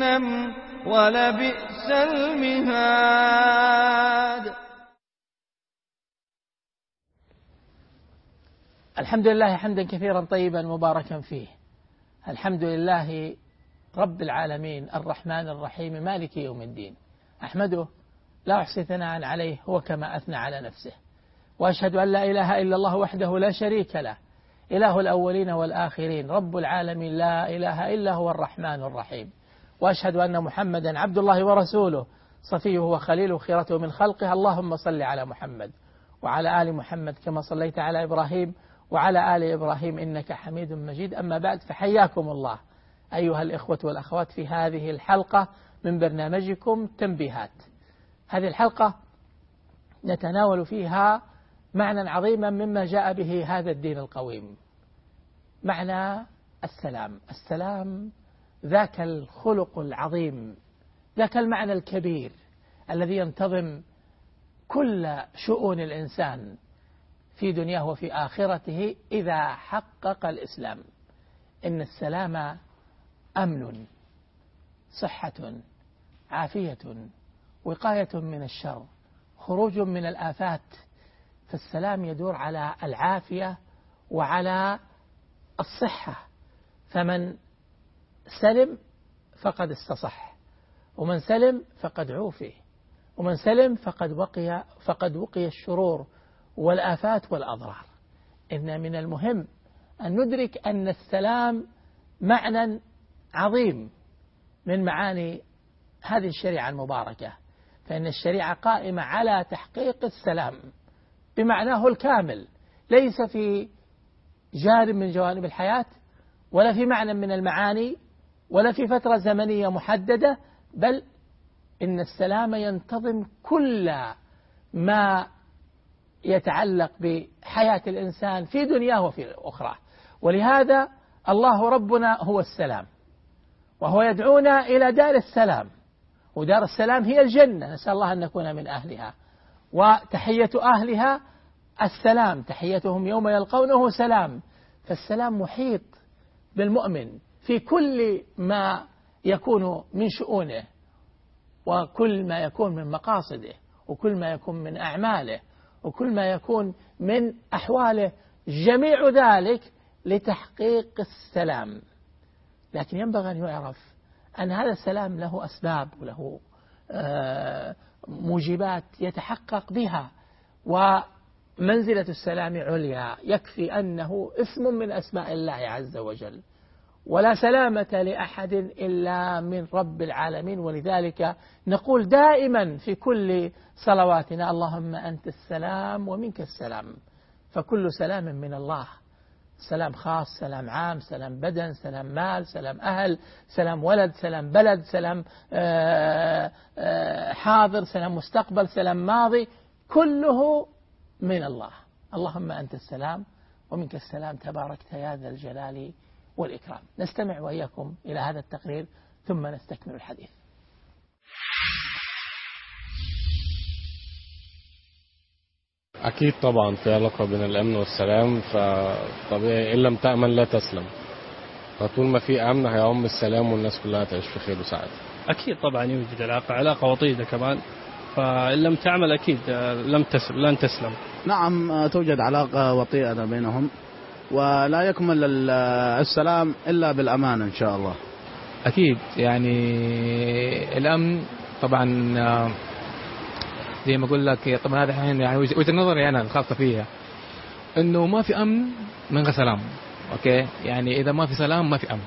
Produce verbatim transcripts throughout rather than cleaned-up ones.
جهنم ولبئس المهاد. الحمد لله حمدا كثيرا طيبا مباركا فيه. الحمد لله رب العالمين الرحمن الرحيم مالك يوم الدين، أحمده لا أحصي ثناء عليه هو كما أثنى على نفسه، وأشهد أن لا إله إلا الله وحده لا شريك له، إله الأولين والآخرين، رب العالمين لا إله إلا هو الرحمن الرحيم، وأشهد أن محمدا عبد الله ورسوله صفيه وخليله خيرته من خلقه. اللهم صل على محمد وعلى آل محمد كما صليت على إبراهيم وعلى آل إبراهيم إنك حميد مجيد. أما بعد، فحياكم الله أيها الإخوة والأخوات في هذه الحلقة من برنامجكم تنبيهات. هذه الحلقة نتناول فيها معنى عظيما مما جاء به هذا الدين القويم، معنى السلام. السلام ذاك الخلق العظيم، ذاك المعنى الكبير الذي ينتظم كل شؤون الإنسان في دنياه وفي آخرته إذا حقق الإسلام. إن السلام أمن، صحة، عافية، وقاية من الشر، خروج من الآفات. فالسلام يدور على العافية وعلى الصحة، فمن سلم فقد استصح، ومن سلم فقد عوفي، ومن سلم فقد وقي فقد وقي الشرور والآفات والأضرار. إن من المهم أن ندرك أن السلام معنى عظيم من معاني هذه الشريعة المباركة، فإن الشريعة قائمة على تحقيق السلام بمعناه الكامل، ليس في جانب من جوانب الحياة ولا في معنى من المعاني ولا في فترة زمنية محددة، بل إن السلام ينتظم كل ما يتعلق بحياة الإنسان في دنياه وفي أخرى. ولهذا الله ربنا هو السلام، وهو يدعونا إلى دار السلام، ودار السلام هي الجنة، نسأل الله أن نكون من أهلها. وتحية أهلها السلام، تحيتهم يوم يلقونه سلام. فالسلام محيط بالمؤمن في كل ما يكون من شؤونه، وكل ما يكون من مقاصده، وكل ما يكون من أعماله، وكل ما يكون من أحواله، جميع ذلك لتحقيق السلام. لكن ينبغي أن يعرف أن هذا السلام له أسباب وله موجبات يتحقق بها، ومنزلة السلام عليا، يكفي أنه اسم من أسماء الله عز وجل، ولا سلامة لأحد إلا من رب العالمين. ولذلك نقول دائما في كل صلواتنا: اللهم أنت السلام ومنك السلام. فكل سلام من الله، سلام خاص، سلام عام، سلام بدن، سلام مال، سلام أهل، سلام ولد، سلام بلد، سلام حاضر، سلام مستقبل، سلام ماضي، كله من الله. اللهم أنت السلام ومنك السلام تباركت يا ذا الجلال والإكرام. نستمع وإياكم إلى هذا التقرير ثم نستكمل الحديث. أكيد طبعا في علاقة بين الأمن والسلام، فطبيعي إن لم تأمن لا تسلم، فطول ما في أمن هيعم السلام والناس كلها تعيش في خير وسعادة. أكيد طبعا يوجد علاقة علاقة وطيدة كمان، فإن لم تعمل أكيد لم تسلم لن تسلم. نعم توجد علاقة وطيدة بينهم، ولا يكمل السلام إلا بالأمان إن شاء الله. أكيد يعني الأمن طبعا زي ما أقول لك، طبعا هذا الحين يعني وجهة نظري أنا الخاصة فيها، إنه ما في أمن من غير سلام. أوكي، يعني إذا ما في سلام ما في أمن.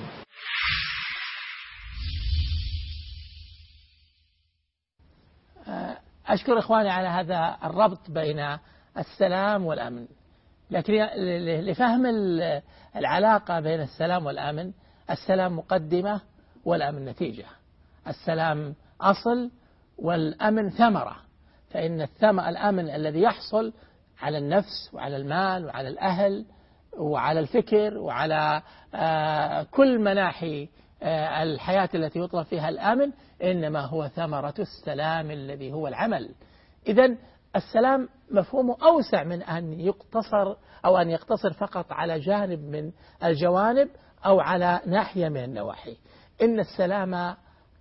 أشكر إخواني على هذا الربط بين السلام والأمن، لكن لفهم العلاقة بين السلام والأمن، السلام مقدمة والأمن نتيجة. السلام أصل والأمن ثمرة، فإن الثمر الأمن الذي يحصل على النفس وعلى المال وعلى الأهل وعلى الفكر وعلى كل مناحي الحياة التي يطلب فيها الأمن، إنما هو ثمرة السلام الذي هو العمل. إذن السلام مفهومه أوسع من أن يقتصر أو أن يقتصر فقط على جانب من الجوانب أو على ناحية من النواحي. إن السلام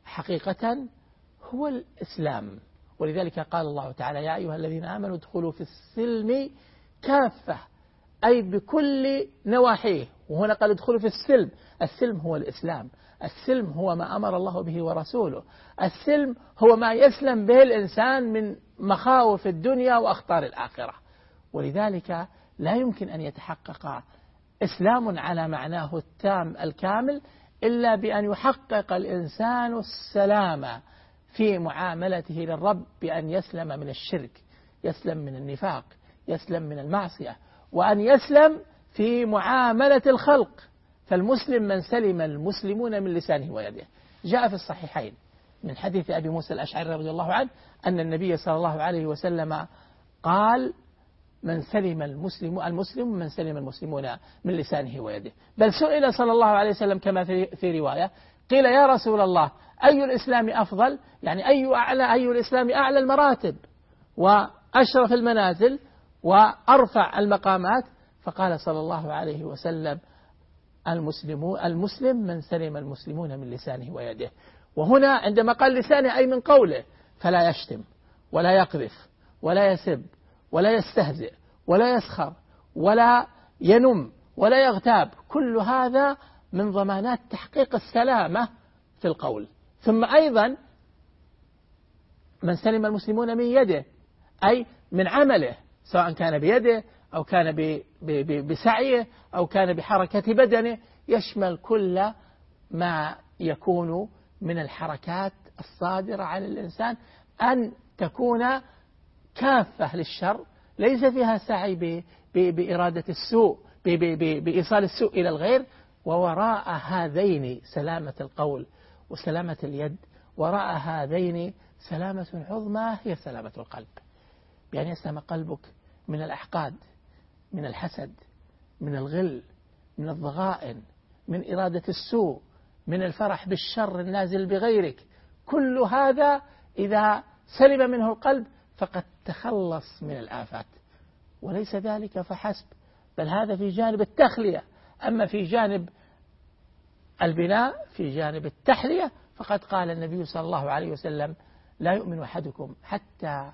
حقيقة هو الإسلام. ولذلك قال الله تعالى: يا أيها الذين آمنوا ادخلوا في السلم كافة، أي بكل نواحيه. وهنا قال ادخلوا في السلم. السلم هو الإسلام، السلم هو ما أمر الله به ورسوله، السلم هو ما يسلم به الإنسان من مخاوف الدنيا وأخطار الآخرة. ولذلك لا يمكن أن يتحقق إسلام على معناه التام الكامل إلا بأن يحقق الإنسان السلام في معاملته للرب، بأن يسلم من الشرك، يسلم من النفاق، يسلم من المعصية، وأن يسلم في معاملة الخلق. فالمسلم من سلم المسلمون من لسانه ويده. جاء في الصحيحين من حديث أبي موسى الأشعري رضي الله عنه أن النبي صلى الله عليه وسلم قال: من سلم المسلم المسلم من سلم المسلمون من لسانه ويده. بل سئل صلى الله عليه وسلم كما في رواية، قيل: يا رسول الله، أي الإسلام أفضل؟ يعني أي أعلى أي الإسلام أعلى المراتب وأشرف المنازل وأرفع المقامات؟ فقال صلى الله عليه وسلم: المسلم المسلم من سلم المسلمون من لسانه ويده. وهنا عندما قال لسانه أي من قوله، فلا يشتم ولا يقذف ولا يسب ولا يستهزئ ولا يسخر ولا ينم ولا يغتاب. كل هذا من ضمانات تحقيق السلامة في القول. ثم أيضا من سلم المسلمون من يده، أي من عمله، سواء كان بيده أو كان بسعيه أو كان بحركة بدنه، يشمل كل ما يكون من الحركات الصادرة عن الإنسان، أن تكون كافة للشر، ليس فيها سعي بإرادة السوء، بإيصال السوء إلى الغير. ووراء هذين سلامة القول وسلامة اليد، وراء هذين سلامة عظمى هي سلامة القلب، بأن يسلم قلبك من الأحقاد، من الحسد، من الغل، من الضغائن، من إرادة السوء، من الفرح بالشر النازل بغيرك. كل هذا إذا سلم منه القلب فقد تخلص من الآفات. وليس ذلك فحسب، بل هذا في جانب التخلية. أما في جانب البناء، في جانب التحلية، فقد قال النبي صلى الله عليه وسلم: لا يؤمن أحدكم حتى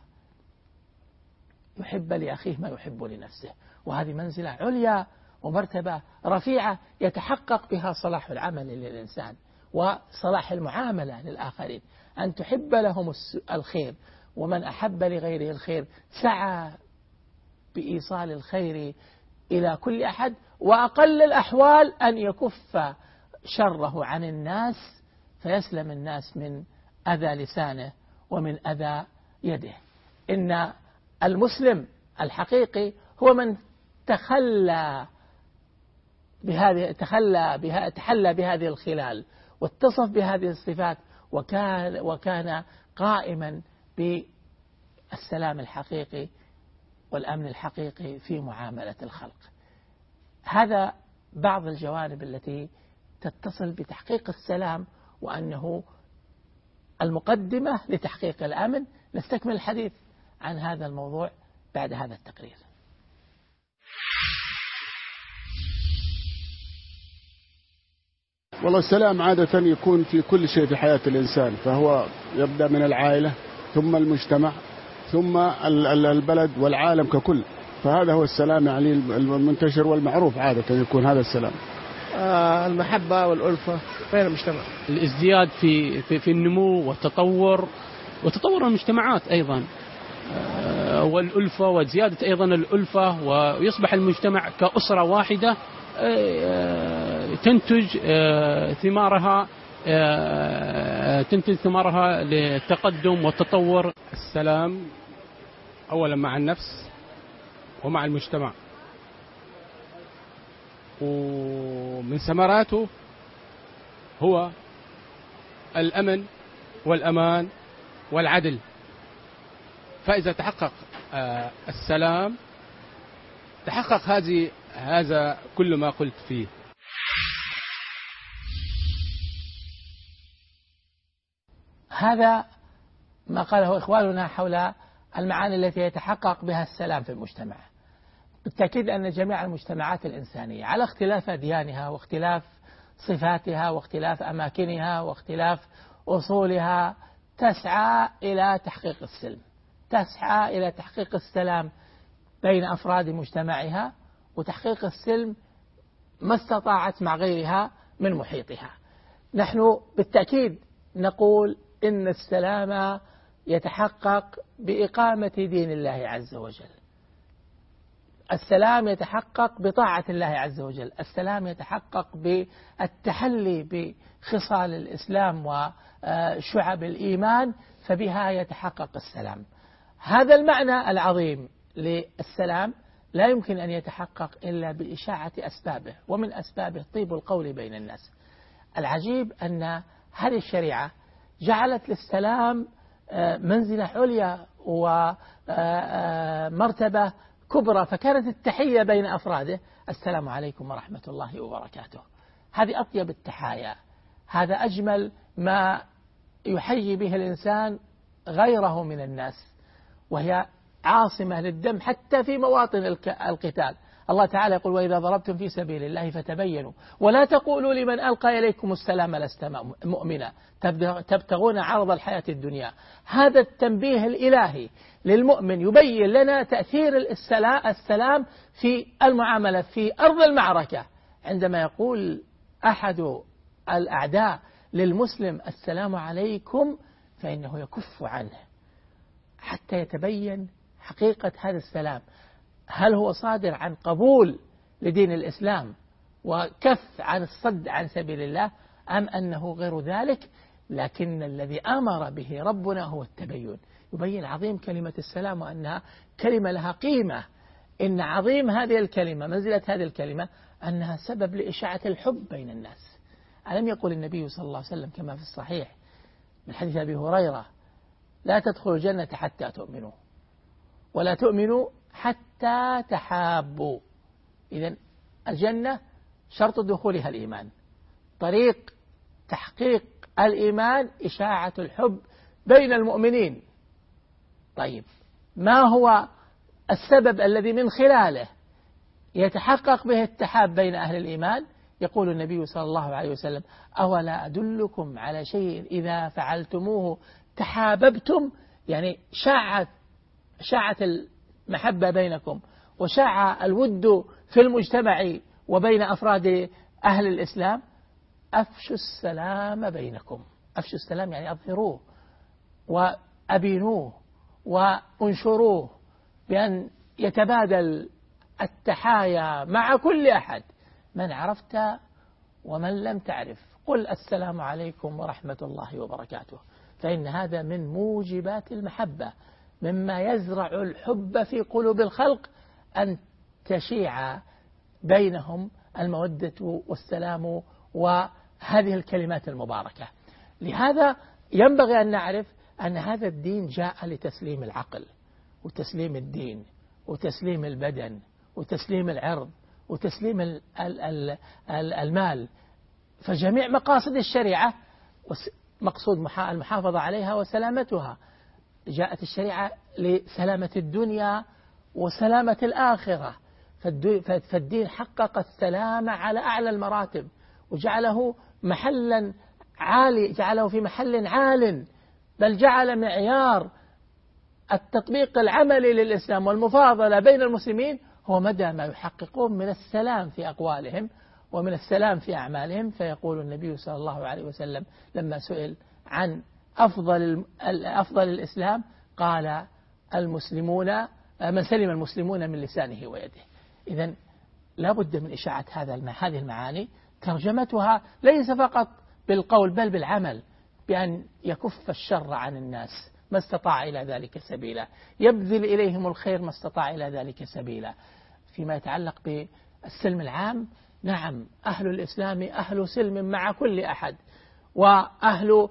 يحب لأخيه ما يحب لنفسه. وهذه منزلة عليا ومرتبة رفيعة يتحقق بها صلاح العمل للإنسان وصلاح المعاملة للآخرين، أن تحب لهم الخير، ومن أحب لغيره الخير سعى بإيصال الخير إلى كل أحد، وأقل الأحوال أن يكف شره عن الناس فيسلم الناس من أذى لسانه ومن أذى يده. إن المسلم الحقيقي هو من تخلى بهذه تخلى بها تحلى بهذه الخلال واتصف بهذه الصفات، وكان وكان قائما بالسلام الحقيقي والأمن الحقيقي في معاملة الخلق. هذا بعض الجوانب التي تتصل بتحقيق السلام، وأنه المقدمة لتحقيق الأمن. نستكمل الحديث عن هذا الموضوع بعد هذا التقرير. والله السلام عادة يكون في كل شيء في حياة الإنسان، فهو يبدأ من العائلة ثم المجتمع ثم البلد والعالم ككل. فهذا هو السلام يعني المنتشر والمعروف عادة يكون هذا السلام. آه المحبة والألفة بين المجتمع، الازدياد في في, في النمو والتطور وتطور المجتمعات أيضا، آه والألفة وزيادة أيضا الألفة، ويصبح المجتمع كأسرة واحدة آه تنتج آه ثمارها آه تنتج ثمارها للتقدم والتطور. السلام أولا مع النفس ومع المجتمع، ومن ثمراته هو الأمن والأمان والعدل. فإذا تحقق السلام تحقق هذه هذا كل ما قلت فيه. هذا ما قاله إخواننا حول المعاني التي يتحقق بها السلام في المجتمع. بالتأكيد أن جميع المجتمعات الإنسانية على اختلاف أديانها واختلاف صفاتها واختلاف أماكنها واختلاف أصولها تسعى إلى تحقيق السلم، تسعى إلى تحقيق السلام بين أفراد مجتمعها وتحقيق السلم ما استطاعت مع غيرها من محيطها. نحن بالتأكيد نقول إن السلام يتحقق بإقامة دين الله عز وجل، السلام يتحقق بطاعة الله عز وجل، السلام يتحقق بالتحلي بخصال الإسلام وشعب الإيمان، فبها يتحقق السلام. هذا المعنى العظيم للسلام لا يمكن أن يتحقق إلا بإشاعة أسبابه، ومن أسبابه طيب القول بين الناس. العجيب أن هذه الشريعة جعلت للسلام منزلة عليا ومرتبة كبرى، فكانت التحية بين أفراده السلام عليكم ورحمة الله وبركاته. هذه أطيب التحايا، هذا أجمل ما يحيي به الإنسان غيره من الناس، وهي عاصمة للدم حتى في مواطن القتال. الله تعالى يقول وإذا ضربتم في سبيل الله فتبينوا ولا تقولوا لمن ألقى إليكم السلام لست مؤمنا تبتغون عرض الحياة الدنيا. هذا التنبيه الإلهي للمؤمن يبين لنا تأثير السلام في المعاملة في أرض المعركة. عندما يقول أحد الأعداء للمسلم السلام عليكم فإنه يكف عنه حتى يتبين حقيقة هذا السلام، هل هو صادر عن قبول لدين الإسلام وكف عن الصد عن سبيل الله، أم أنه غير ذلك. لكن الذي أمر به ربنا هو التبين، يبين عظيم كلمة السلام وأنها كلمة لها قيمة، إن عظيم هذه الكلمة منزلة هذه الكلمة أنها سبب لإشاعة الحب بين الناس. ألم يقول النبي صلى الله عليه وسلم كما في الصحيح من حديث أبي هريرة لا تدخلوا الجنة حتى تؤمنوا ولا تؤمنوا حتى تحابوا. إذن الجنة شرط دخولها الإيمان، طريق تحقيق الإيمان إشاعة الحب بين المؤمنين. طيب ما هو السبب الذي من خلاله يتحقق به التحاب بين أهل الإيمان؟ يقول النبي صلى الله عليه وسلم أولا أدلكم على شيء إذا فعلتموه تحاببتم، يعني شاعت شاعت المحبة بينكم وشاع الود في المجتمع وبين أفراد أهل الإسلام. أفشوا السلام بينكم، أفشوا السلام يعني أظهروه وأبينوه وانشروه بأن يتبادل التحايا مع كل أحد، من عرفت ومن لم تعرف قل السلام عليكم ورحمة الله وبركاته، فإن هذا من موجبات المحبة، مما يزرع الحب في قلوب الخلق أن تشيع بينهم المودة والسلام وهذه الكلمات المباركة. لهذا ينبغي أن نعرف أن هذا الدين جاء لتسليم العقل وتسليم الدين وتسليم البدن وتسليم العرض وتسليم المال، فجميع مقاصد الشريعة مقصود المحافظة عليها وسلامتها. جاءت الشريعة لسلامة الدنيا وسلامة الآخرة، فالدين حقق السلام على أعلى المراتب وجعله محلا عالي، جعله في محل عال، بل جعل معيار التطبيق العملي للإسلام والمفاضلة بين المسلمين هو مدى ما يحققون من السلام في أقوالهم ومن السلام في أعمالهم. فيقول النبي صلى الله عليه وسلم لما سئل عن أفضل أفضل الإسلام قال المسلمون من سلم المسلمون من لسانه ويده. إذن لا بد من إشاعة هذا هذه المعاني، ترجمتها ليس فقط بالقول بل بالعمل، بأن يكف الشر عن الناس ما استطاع إلى ذلك سبيلا، يبذل إليهم الخير ما استطاع إلى ذلك سبيلا. فيما يتعلق بالسلم العام، نعم أهل الإسلام أهل سلم مع كل أحد وأهل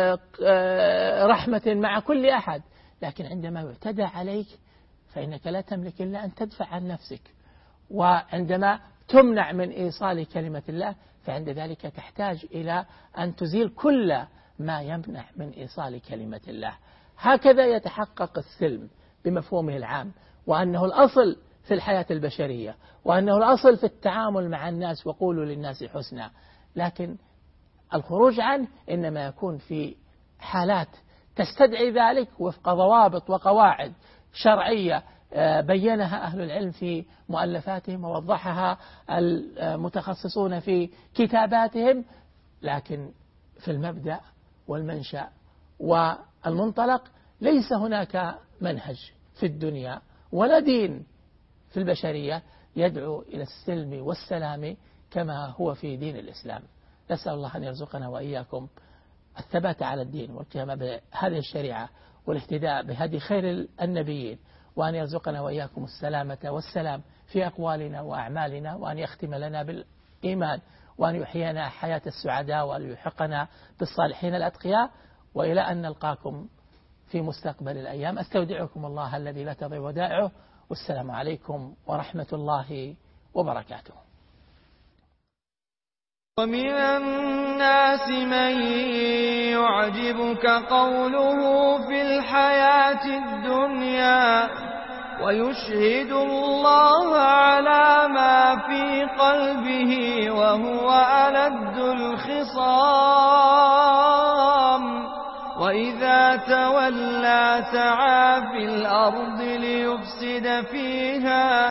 رحمة مع كل أحد، لكن عندما يعتدى عليك فإنك لا تملك إلا أن تدفع عن نفسك، وعندما تمنع من إيصال كلمة الله فعند ذلك تحتاج إلى أن تزيل كل ما يمنع من إيصال كلمة الله. هكذا يتحقق السلم بمفهومه العام، وأنه الأصل في الحياة البشرية، وأنه الأصل في التعامل مع الناس وقولوا للناس حسنا. لكن الخروج عنه إنما يكون في حالات تستدعي ذلك وفق ضوابط وقواعد شرعية بينها أهل العلم في مؤلفاتهم ووضحها المتخصصون في كتاباتهم، لكن في المبدأ والمنشأ والمنطلق ليس هناك منهج في الدنيا ولا دين في البشرية يدعو إلى السلم والسلام كما هو في دين الإسلام. نسأل الله أن يرزقنا وإياكم الثبات على الدين والقيام بهذه الشريعة والاهتداء بهدي خير النبيين، وأن يرزقنا وإياكم السلامة والسلام في أقوالنا وأعمالنا، وأن يختم لنا بالإيمان، وأن يحيينا حياة السعداء، وأن يحقنا بالصالحين الأتقياء. وإلى أن نلقاكم في مستقبل الأيام أستودعكم الله الذي لا تضيع ودائعه، والسلام عليكم ورحمة الله وبركاته. ومن الناس من يعجبك قوله في الحياة الدنيا ويشهد الله على ما في قلبه وهو ألد الخصام، وإذا تولى سعى في الأرض ليفسد فيها